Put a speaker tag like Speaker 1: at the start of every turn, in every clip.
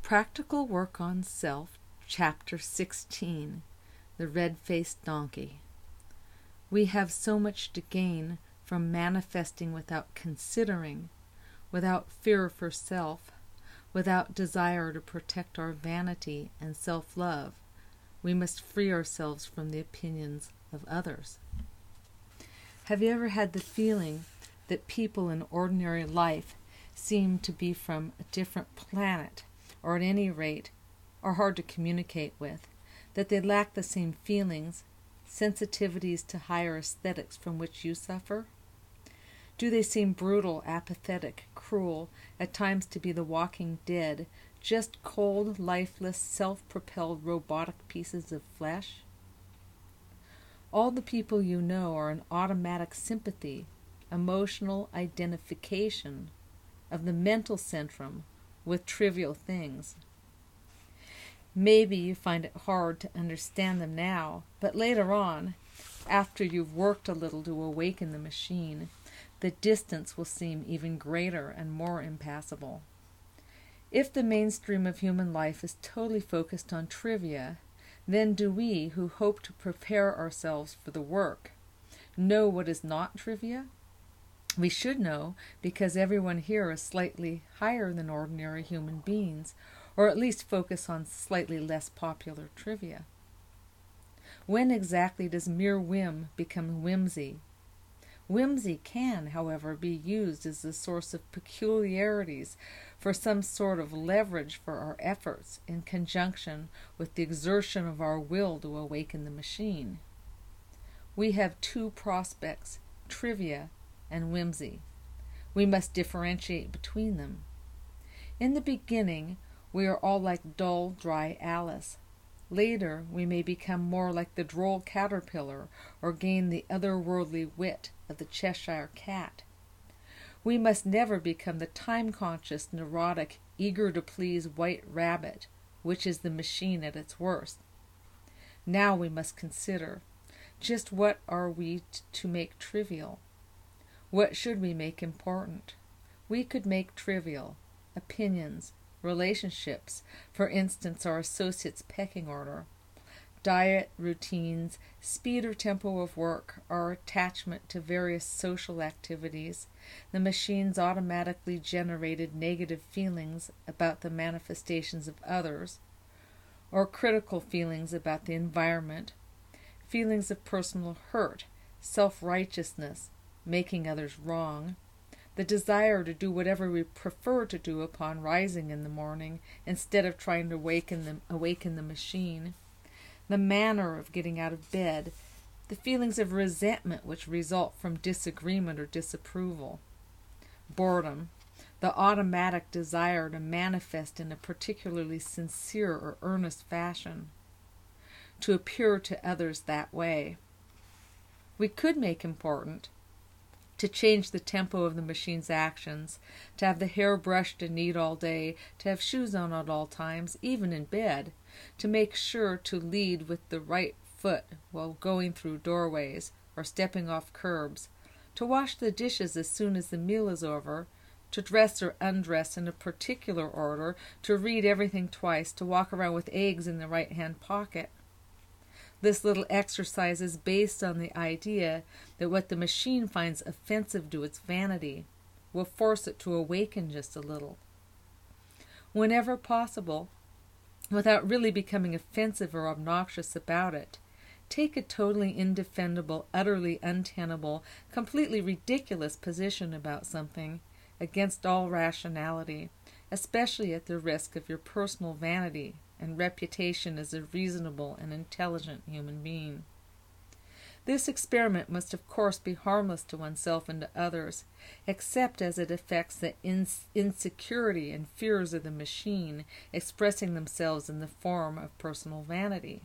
Speaker 1: Practical Work on Self, Chapter 16, The Red-Faced Donkey. We have so much to gain from manifesting without considering, without fear for self, without desire to protect our vanity and self-love. We must free ourselves from the opinions of others. Have you ever had the feeling that people in ordinary life seem to be from a different planet, or at any rate are hard to communicate with, that they lack the same feelings, sensitivities to higher aesthetics from which you suffer? Do they seem brutal, apathetic, cruel, at times to be the walking dead, just cold, lifeless, self-propelled robotic pieces of flesh? All the people you know are an automatic sympathy, emotional identification of the mental centrum with trivial things. Maybe you find it hard to understand them now, but later on, after you've worked a little to awaken the machine, the distance will seem even greater and more impassable. If the mainstream of human life is totally focused on trivia, then do we, who hope to prepare ourselves for the work, know what is not trivia? We should know, because everyone here is slightly higher than ordinary human beings, or at least focus on slightly less popular trivia. When exactly does mere whim become whimsy? Whimsy can, however, be used as the source of peculiarities for some sort of leverage for our efforts in conjunction with the exertion of our will to awaken the machine. We have two prospects, trivia and whimsy. We must differentiate between them. In the beginning, we are all like dull, dry Alice. Later, we may become more like the droll caterpillar or gain the otherworldly wit of the Cheshire cat. We must never become the time-conscious, neurotic, eager-to-please white rabbit, which is the machine at its worst. Now we must consider, just what are we to make trivial? What should we make important? We could make trivial opinions, relationships, for instance our associates' pecking order, diet, routines, speed or tempo of work, our attachment to various social activities, the machine's automatically generated negative feelings about the manifestations of others, or critical feelings about the environment, feelings of personal hurt, self-righteousness, making others wrong, the desire to do whatever we prefer to do upon rising in the morning instead of trying to awaken the machine, the manner of getting out of bed, the feelings of resentment which result from disagreement or disapproval, boredom, the automatic desire to manifest in a particularly sincere or earnest fashion, to appear to others that way. We could make important to change the tempo of the machine's actions, to have the hair brushed and neat all day, to have shoes on at all times, even in bed, to make sure to lead with the right foot while going through doorways or stepping off curbs, to wash the dishes as soon as the meal is over, to dress or undress in a particular order, to read everything twice, to walk around with eggs in the right-hand pocket. This little exercise is based on the idea that what the machine finds offensive to its vanity will force it to awaken just a little. Whenever possible, without really becoming offensive or obnoxious about it, take a totally indefendable, utterly untenable, completely ridiculous position about something against all rationality, especially at the risk of your personal vanity and reputation as a reasonable and intelligent human being. This experiment must of course be harmless to oneself and to others, except as it affects the insecurity and fears of the machine expressing themselves in the form of personal vanity.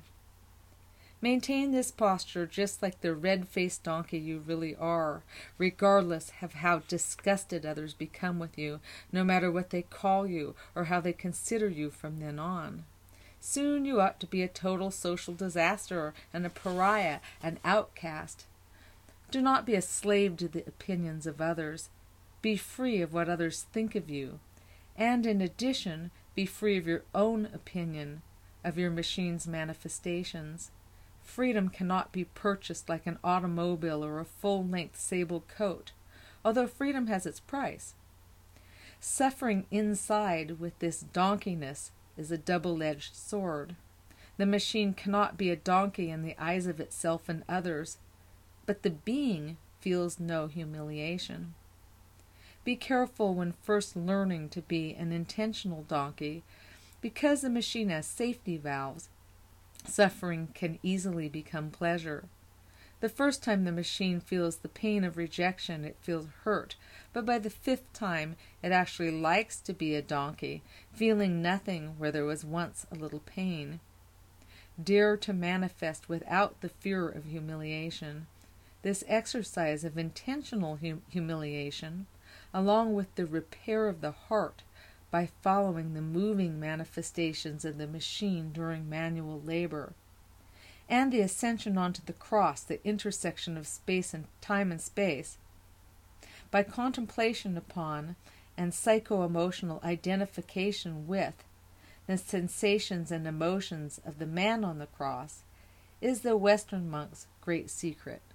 Speaker 1: Maintain this posture just like the red-faced donkey you really are, regardless of how disgusted others become with you, no matter what they call you or how they consider you from then on. Soon you ought to be a total social disaster and a pariah, an outcast. Do not be a slave to the opinions of others. Be free of what others think of you, and in addition, be free of your own opinion of your machine's manifestations. Freedom cannot be purchased like an automobile or a full-length sable coat, although freedom has its price. Suffering inside with this donkeyness is a double-edged sword. The machine cannot be a donkey in the eyes of itself and others, but the being feels no humiliation. Be careful when first learning to be an intentional donkey. Because the machine has safety valves, suffering can easily become pleasure. The first time the machine feels the pain of rejection, it feels hurt, but by the 5th time it actually likes to be a donkey, feeling nothing where there was once a little pain. Dare to manifest without the fear of humiliation. This exercise of intentional humiliation, along with the repair of the heart by following the moving manifestations of the machine during manual labor, and the ascension onto the cross, the intersection of time and space, by contemplation upon and psycho-emotional identification with the sensations and emotions of the man on the cross, is the Western monk's great secret.